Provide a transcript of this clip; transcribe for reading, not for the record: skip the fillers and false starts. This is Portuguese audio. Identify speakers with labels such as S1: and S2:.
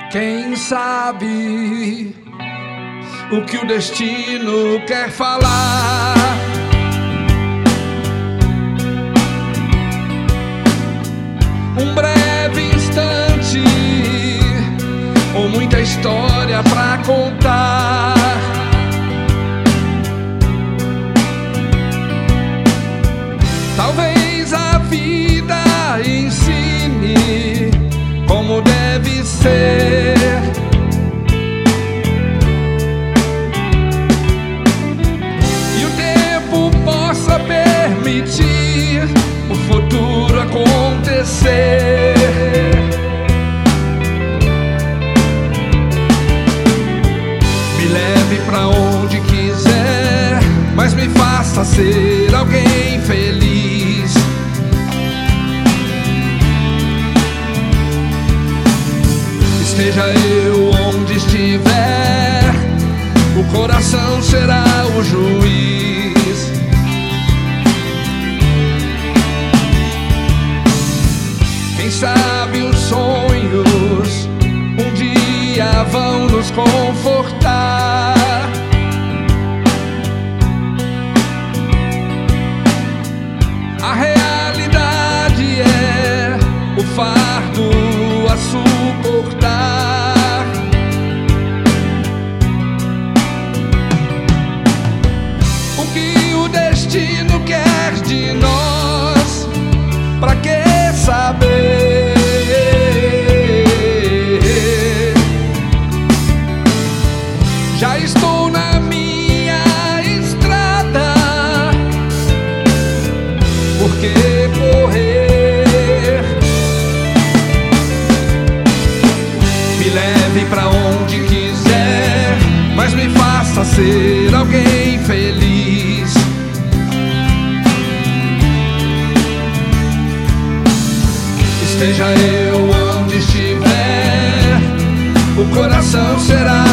S1: Quem sabe o que o destino quer falar? Um breve instante ou muita história pra contar. Talvez a vida ensine como deve ser. E o tempo possa permitir o futuro acontecer. Me leve pra onde quiser, mas me faça ser alguém feliz. Esteja eu onde estiver, o coração será o juiz. Quem sabe os sonhos um dia vão nos confortar. A realidade é o fardo a suportar. O que o destino quer de nós? Pra que saber? Já estou na minha estrada, por que correr? Me leve pra onde quiser, mas me faça ser alguém feliz. Esteja eu onde estiver, o coração será